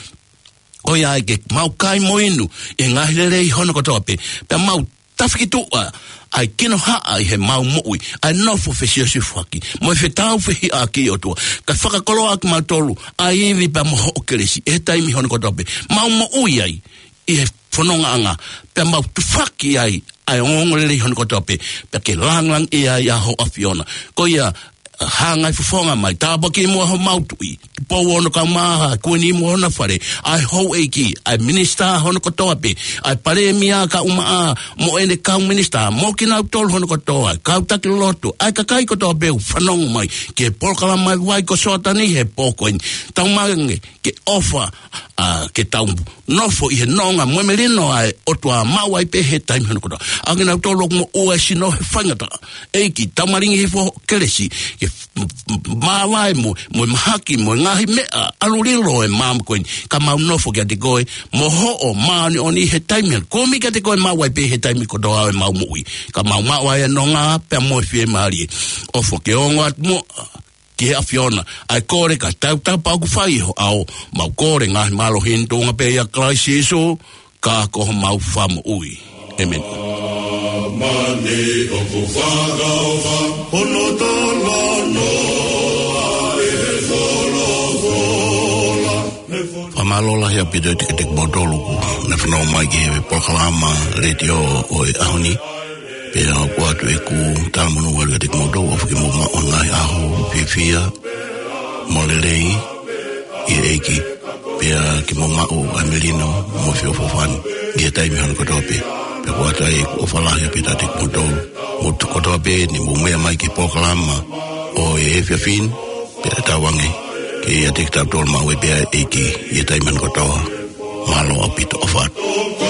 o ia ke mau kai moinu e ngahere i hono koto ape pe mau tafiki tua ai kino ha ai he mau moui ai no fo fesio si faki mo fe tau fe aki o tua ka faka kolo ak ma tolu ai vi pa mo hokelesi e tai mi hono koto ape mau moui ai i he fononga anga pe mau tu faki ai ai ongole hono koto ape pe ke lang lang e ai a ho afiona ko ia hanga i fufonga mai taba ki mo ho mautui po wono ka maha kuni mo na fare ai ho eki ai minister hono ko toape ai pare mia ka uma mo ene ka minister mo ki na tol hono ko toa ka ta ki loto ai ka kai ko toape fanong mai ke polkala mai wai ko sotani he pokoin tau mange ke offer a ke tau nofo i he nonga mo melino ai otua mau ai pe he time hono ko toa agina tolo mo o sino he fangata eki tamaringi he fo kelesi ke mawai mo mo mahaki mo ngahi mea alurilo e mam koin ka mau nofo ke te koe mo ho o maani oni he taimi ko mi ke te koe mawai pe he taimi ko doa e mau mui ka mau mawai e nonga pe mo fie mari ofo ke onga mo ke afiona ai kore ka tau tau pa ku fai ho au mau kore ngahi malo hintonga pe ia kraisiso ka ko mau fam ui amen mani o ku faga fa ono tolano Pamalola hea pidoi te te bodolu na whanau mai ki hewe pokalama radio o e ahoni pe a kuatu e ku talamunu wale te modo o whaki mo ma o ngai aho whiwhia molelei i eiki pe a ki mo ma o amelino mo whio fofani i e taimi hana kotoa pe pe kuatu e o whalahi a pita te modo mo tu kotoa pe ni mo mea mai ki pokalama o e e whiawhin pe a tawange ke ia te kitap tol mawe pia eki ia taiman kotoa malo apito ofat